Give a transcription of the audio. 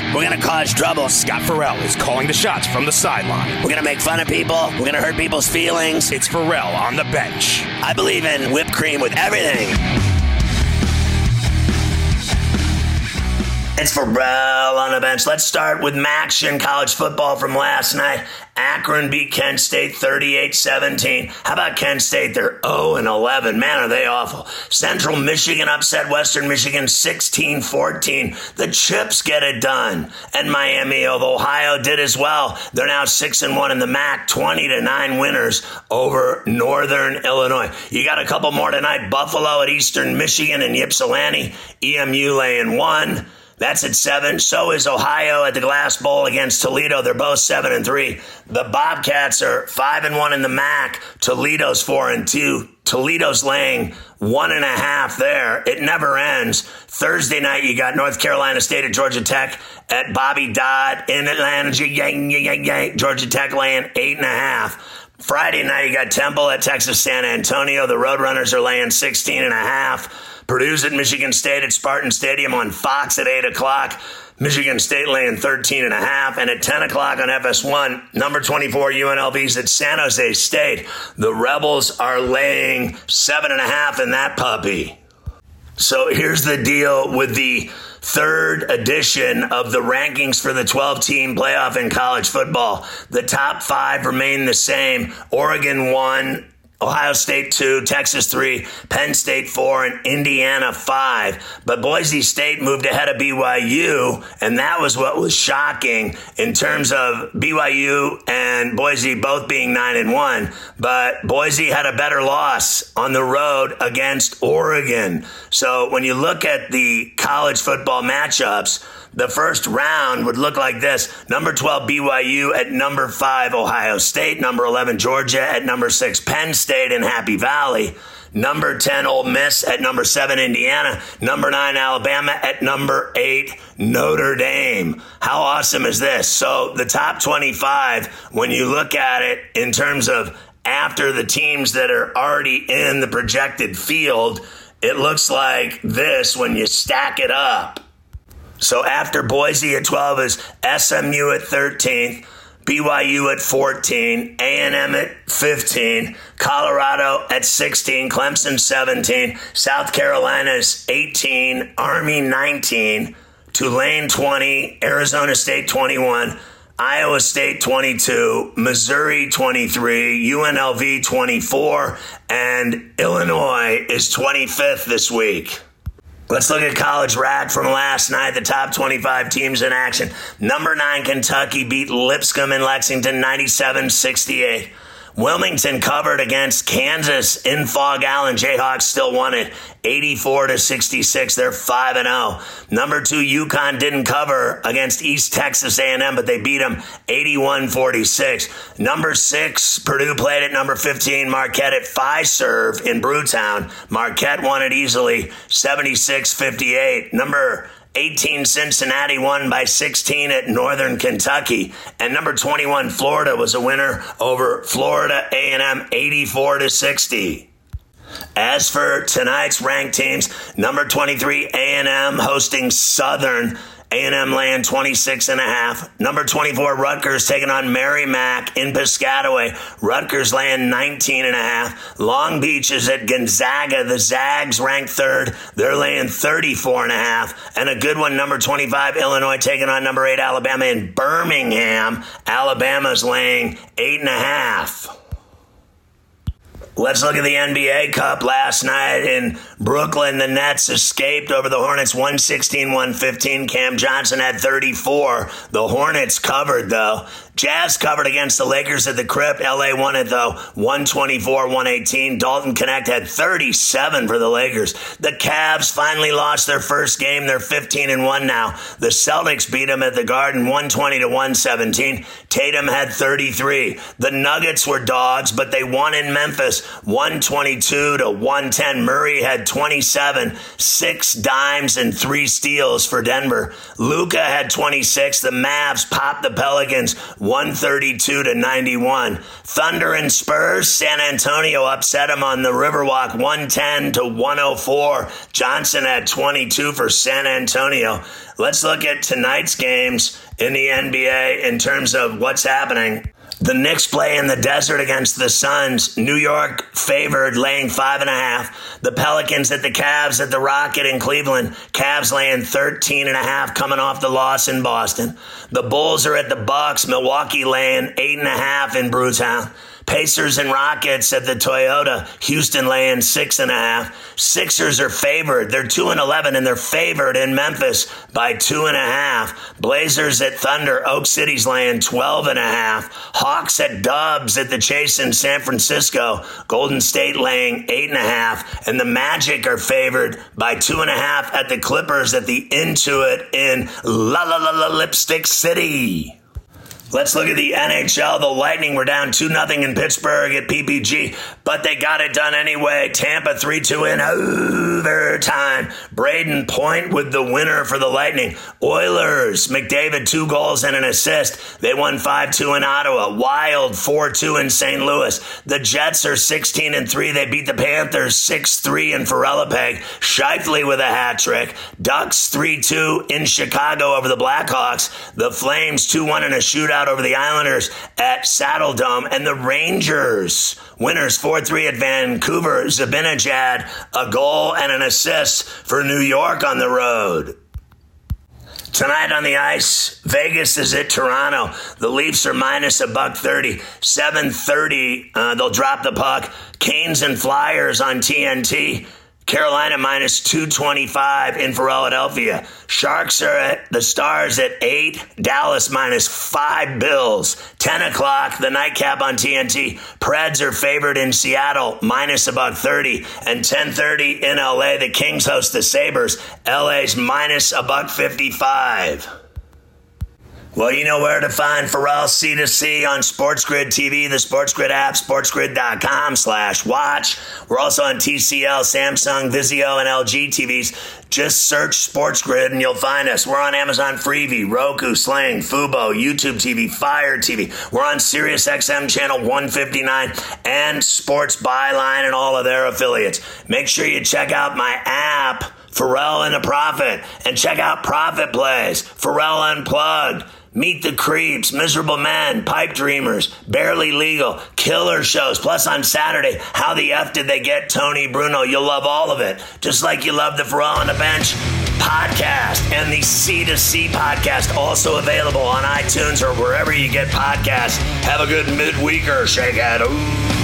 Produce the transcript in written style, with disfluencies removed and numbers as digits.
We're going to cause trouble. Scott Farrell is calling the shots from the sideline. We're going to make fun of people. We're going to hurt people's feelings. It's Farrell on the bench. I believe in whipped cream with everything. It's Farrell on the bench. Let's start with action college football from last night. Akron beat Kent State 38-17. How about Kent State? They're 0-11. Man, are they awful. Central Michigan upset Western Michigan 16-14. The Chips get it done. And Miami of Ohio did as well. They're now 6-1 in the MAC, 20-9 winners over Northern Illinois. You got a couple more tonight. Buffalo at Eastern Michigan and Ypsilanti. EMU laying 1. That's at 7. So is Ohio at the Glass Bowl against Toledo. They're both 7-3. The Bobcats are 5-1 in the MAC. Toledo's 4-2. Toledo's laying 1.5 there. It never ends. Thursday night, you got North Carolina State at Georgia Tech at Bobby Dodd in Atlanta. Georgia Tech laying 8.5. Friday night, you got Temple at Texas San Antonio. The Roadrunners are laying 16.5. Purdue's at Michigan State at Spartan Stadium on Fox at 8 o'clock. Michigan State laying 13.5. And at 10 o'clock on FS1, number 24 UNLV's at San Jose State. The Rebels are laying 7.5 in that puppy. So here's the deal with the third edition of the rankings for the 12-team playoff in college football. The top 5 remain the same. Oregon 1. Ohio State 2, Texas 3, Penn State 4, and Indiana 5. But Boise State moved ahead of BYU, and that was what was shocking in terms of BYU and Boise both being 9-1. But Boise had a better loss on the road against Oregon. So when you look at the college football matchups, the first round would look like this. Number 12, BYU at number 5, Ohio State. Number 11, Georgia at number 6, Penn State in Happy Valley. Number 10, Ole Miss at number 7, Indiana. Number 9, Alabama at number 8, Notre Dame. How awesome is this? So the top 25, when you look at it in terms of after the teams that are already in the projected field, it looks like this when you stack it up. So after Boise at 12 is SMU at 13th, BYU at 14, A&M at 15, Colorado at 16, Clemson 17, South Carolina's 18, Army 19, Tulane 20, Arizona State 21, Iowa State 22, Missouri 23, UNLV 24, and Illinois is 25th this week. Let's look at College Rack from last night, the top 25 teams in action. Number 9, Kentucky beat Lipscomb in Lexington 97-68. Wilmington covered against Kansas in Fog Allen. Jayhawks still won it 84-66. They're 5-0. Number 2, UConn didn't cover against East Texas A&M, but they beat them 81-46. Number 6, Purdue played at number 15, Marquette at Fiserv in Brewtown. Marquette won it easily 76-58. Number 18, Cincinnati won by 16 at Northern Kentucky. And number 21, Florida was a winner over Florida A&M 84-60. As for tonight's ranked teams, number 23, A&M hosting Southern. A&M laying 26.5. Number 24, Rutgers taking on Merrimack in Piscataway. Rutgers laying 19.5. Long Beach is at Gonzaga. The Zags ranked 3rd. They're laying 34.5. And a good one, number 25, Illinois taking on number 8, Alabama in Birmingham. Alabama's laying 8.5. Let's look at the NBA Cup last night in Brooklyn. The Nets escaped over the Hornets 116-115. Cam Johnson had 34. The Hornets covered, though. Jazz covered against the Lakers at the Crypt. LA won it, though, 124-118. Dalton Connect had 37 for the Lakers. The Cavs finally lost their first game. They're 15-1 now. The Celtics beat them at the Garden 120-117. Tatum had 33. The Nuggets were dogs, but they won in Memphis 122 to 110. Murray had 27, 6 dimes and 3 steals for Denver. Luka had 26. The Mavs popped the Pelicans 132 to 91. Thunder and Spurs, San Antonio upset them on the Riverwalk 110 to 104. Johnson had 22 for San Antonio. Let's look at tonight's games in the NBA in terms of what's happening. The Knicks play in the desert against the Suns. New York favored, laying 5.5. The Pelicans at the Cavs at the Rocket in Cleveland. Cavs laying 13.5 coming off the loss in Boston. The Bulls are at the Bucks. Milwaukee laying 8.5 in Brewtown. Pacers and Rockets at the Toyota. Houston laying 6.5. Sixers are favored. They're 2-11 and they're favored in Memphis by 2.5. Blazers at Thunder. Oak City's laying 12.5. Hawks at Dubs at the Chase in San Francisco. Golden State laying 8.5. And the Magic are favored by 2.5 at the Clippers at the Intuit in Lipstick City. Let's look at the NHL. The Lightning were down 2-0 in Pittsburgh at PPG, but they got it done anyway. Tampa 3-2 in overtime. Braden Point with the winner for the Lightning. Oilers, McDavid 2 goals and an assist. They won 5-2 in Ottawa. Wild 4-2 in St. Louis. The Jets are 16-3. They beat the Panthers 6-3 in Ferrellapeg. Scheifele with a hat trick. Ducks 3-2 in Chicago over the Blackhawks. The Flames 2-1 in a shootout over the Islanders at Saddle Dome. And the Rangers, winners 4-3 at Vancouver. Zibanejad, a goal and an assist for New York on the road. Tonight on the ice, Vegas is at Toronto. The Leafs are minus $1.30. 7:30, they'll drop the puck. Canes and Flyers on TNT. Carolina minus 225 in Philadelphia. Sharks are at the Stars at 8. Dallas minus 5 Bills. 10 o'clock, the nightcap on TNT. Preds are favored in Seattle, minus $1.30. And 10:30 in LA, the Kings host the Sabres. LA's minus $1.55. Well, you know where to find Pharrell C2C on SportsGrid TV, the SportsGrid app, sportsgrid.com/watch. We're also on TCL, Samsung, Vizio, and LG TVs. Just search SportsGrid and you'll find us. We're on Amazon Freevee, Roku, Sling, Fubo, YouTube TV, Fire TV. We're on SiriusXM channel 159 and Sports Byline and all of their affiliates. Make sure you check out my app, Pharrell and a Prophet, and check out Profit Plays, Pharrell Unplugged, Meet the Creeps, Miserable Men, Pipe Dreamers, Barely Legal, killer shows. Plus on Saturday, How the F Did They Get Tony Bruno? You'll love all of it. Just like you love the Pharrell on the Bench podcast and the C2C podcast, also available on iTunes or wherever you get podcasts. Have a good midweeker, Shakehead. Ooh.